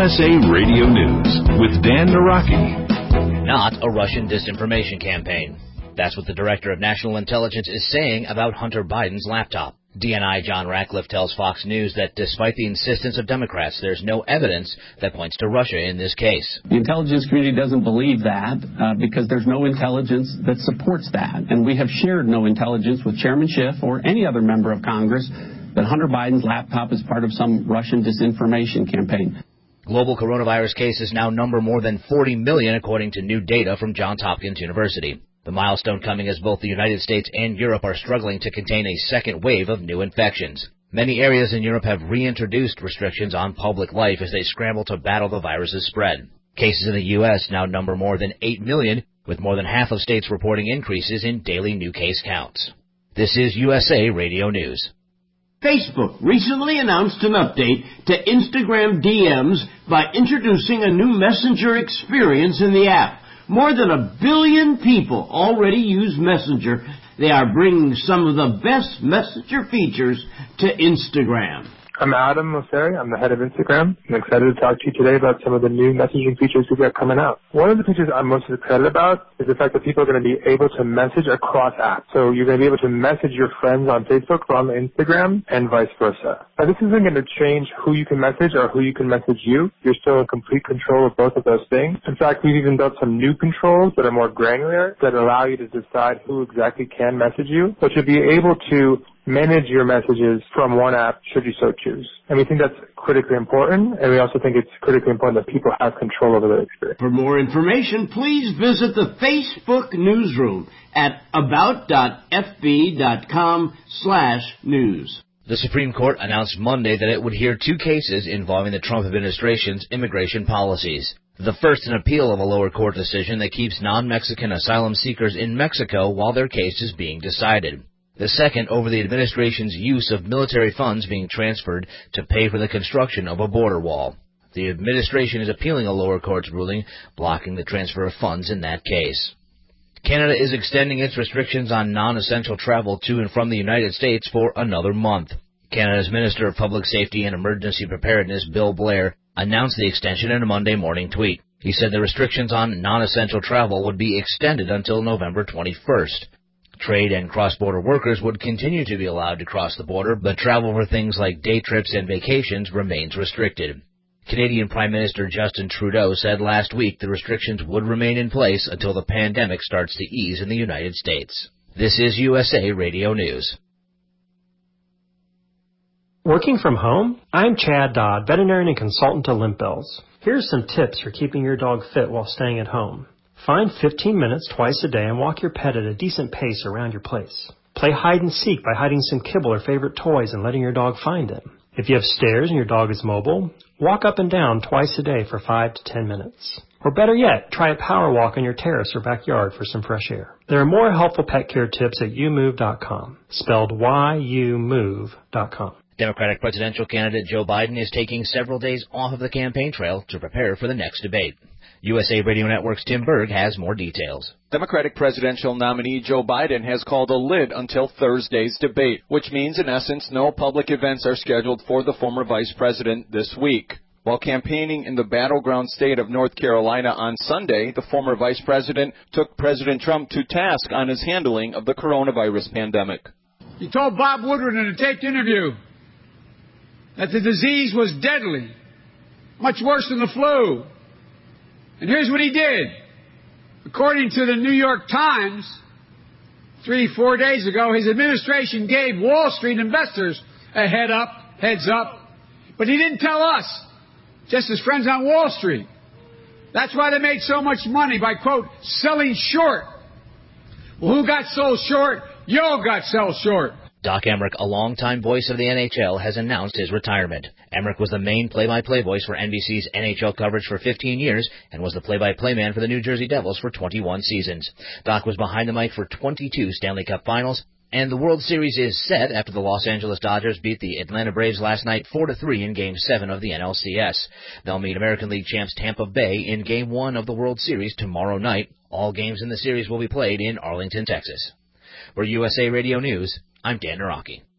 USA Radio News with Dan Naraki. Not a Russian disinformation campaign. That's what the Director of National Intelligence is saying about Hunter Biden's laptop. DNI John Ratcliffe tells Fox News that despite the insistence of Democrats, there's no evidence that points to Russia in this case. The intelligence community doesn't believe that because there's no intelligence that supports that. And we have shared no intelligence with Chairman Schiff or any other member of Congress that Hunter Biden's laptop is part of some Russian disinformation campaign. Global coronavirus cases now number more than 40 million, according to new data from Johns Hopkins University. The milestone coming as both the United States and Europe are struggling to contain a second wave of new infections. Many areas in Europe have reintroduced restrictions on public life as they scramble to battle the virus's spread. Cases in the U.S. now number more than 8 million, with more than half of states reporting increases in daily new case counts. This is USA Radio News. Facebook recently announced an update to Instagram DMs by introducing a new messenger experience in the app. More than 1 billion people already use Messenger. They are bringing some of the best Messenger features to Instagram. I'm Adam Mosseri. I'm the head of Instagram. I'm excited to talk to you today about some of the new messaging features we've got coming out. One of the features I'm most excited about is the fact that people are going to be able to message across apps. So you're going to be able to message your friends on Facebook from Instagram and vice versa. Now, this isn't going to change who you can message or who you can message you. You're still in complete control of both of those things. In fact, we've even built some new controls that are more granular that allow you to decide who exactly can message you, but you'll be able to manage your messages from one app should you so choose. And we think that's critically important, and we also think it's critically important that people have control over their experience. For more information, please visit the Facebook newsroom at about.fb.com/news. The Supreme Court announced Monday that it would hear 2 cases involving the Trump administration's immigration policies. The first, an appeal of a lower court decision that keeps non-Mexican asylum seekers in Mexico while their case is being decided. The second, over the administration's use of military funds being transferred to pay for the construction of a border wall. The administration is appealing a lower court's ruling, blocking the transfer of funds in that case. Canada is extending its restrictions on non-essential travel to and from the United States for another month. Canada's Minister of Public Safety and Emergency Preparedness, Bill Blair, announced the extension in a Monday morning tweet. He said the restrictions on non-essential travel would be extended until November 21st. Trade and cross-border workers would continue to be allowed to cross the border, but travel for things like day trips and vacations remains restricted. Canadian Prime Minister Justin Trudeau said last week the restrictions would remain in place until the pandemic starts to ease in the United States. This is USA Radio News. Working from home? I'm Chad Dodd, veterinarian and consultant to Limp Bells. Here's some tips for keeping your dog fit while staying at home. Find 15 minutes twice a day and walk your pet at a decent pace around your place. Play hide and seek by hiding some kibble or favorite toys and letting your dog find them. If you have stairs and your dog is mobile, walk up and down twice a day for 5 to 10 minutes. Or better yet, try a power walk on your terrace or backyard for some fresh air. There are more helpful pet care tips at youmove.com, spelled YOUMOVE.com. Democratic presidential candidate Joe Biden is taking several days off of the campaign trail to prepare for the next debate. USA Radio Network's Tim Berg has more details. Democratic presidential nominee Joe Biden has called a lid until Thursday's debate, which means, in essence, no public events are scheduled for the former vice president this week. While campaigning in the battleground state of North Carolina on Sunday, the former vice president took President Trump to task on his handling of the coronavirus pandemic. He told Bob Woodward in a taped interview that the disease was deadly, much worse than the flu. And here's what he did. According to the New York Times, 3-4 days ago, his administration gave Wall Street investors a heads up. But he didn't tell us, just his friends on Wall Street. That's why they made so much money by, quote, selling short. Well, who got sold short? Y'all got sold short. Doc Emrick, a longtime voice of the NHL, has announced his retirement. Emrick was the main play-by-play voice for NBC's NHL coverage for 15 years and was the play-by-play man for the New Jersey Devils for 21 seasons. Doc was behind the mic for 22 Stanley Cup Finals, and the World Series is set after the Los Angeles Dodgers beat the Atlanta Braves last night 4-3 in Game 7 of the NLCS. They'll meet American League champs Tampa Bay in Game 1 of the World Series tomorrow night. All games in the series will be played in Arlington, Texas. For USA Radio News, I'm Dan Naraki.